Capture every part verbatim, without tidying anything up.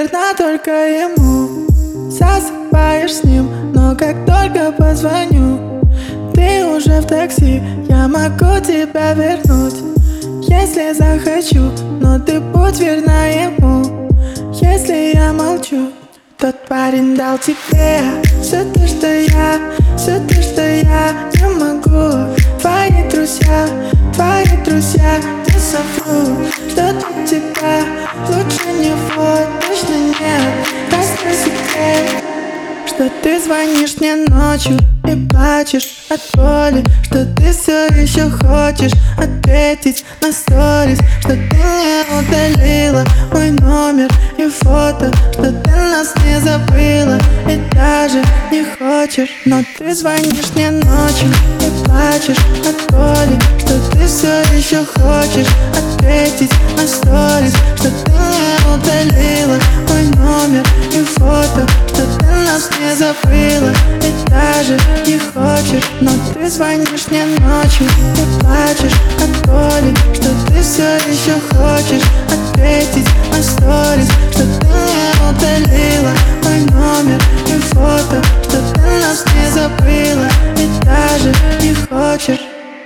верна только ему. Засыпаешь с ним, но как только позвоню, ты уже в такси, я могу тебя вернуть, если захочу, но ты будь верна ему. Если я молчу, тот парень дал тебе все то, что я, все то, что я не могу. Твои друзья, твои друзья не соврут, что тут тебя лучше него точно нет. Простой секрет, что ты звонишь мне ночью и плачешь от боли, что ты все еще хочешь ответить на сторис, что ты не удалила мой номер и фото, что ты нас не забыла и даже не хочешь. Но ты звонишь мне ночью и плачешь от боли, что ты все еще хочешь ответить на сторис, что ты не удалила мой номер и фото, что ты нас не забыла и даже не хочешь. Но ты звонишь мне ночью и плачешь от боли, что ты все еще хочешь ответить на сторис, что ты не удалила мой номер и фото, что ты нас не забыла и даже не хочешь.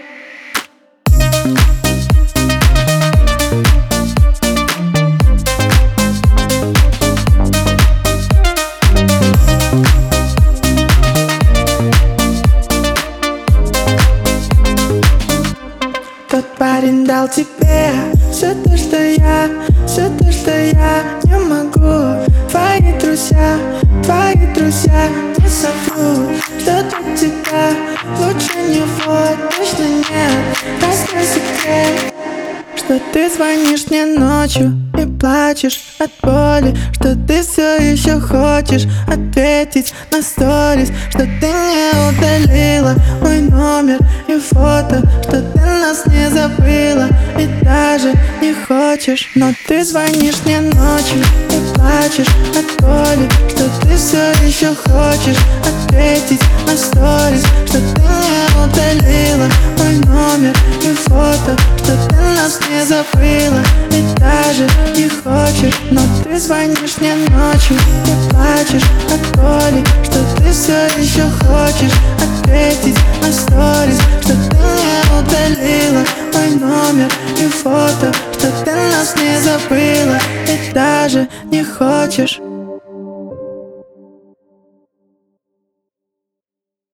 Тот парень дал тебе все то, что я, все то, что я не могу. Твои друзья, твои друзья не соврут, что тут тебя лучше него точно нет. Простой секрет, что ты звонишь мне ночью и плачешь от боли, что ты все еще хочешь ответить на сторис, что ты не удалила мой номер и фото, что ты нас не забыла и даже не хочешь. Но ты звонишь мне ночью и плачешь от боли, что ты все еще хочешь ответить на сторис, что ты не удалила мой номер и фото, что ты нас не забыла и даже не хочешь. Но ты звонишь мне ночью и плачешь от боли, что ты все еще хочешь ответить на сторис, что ты не удалила мой номер и фото, что ты нас не забыла и даже не хочешь.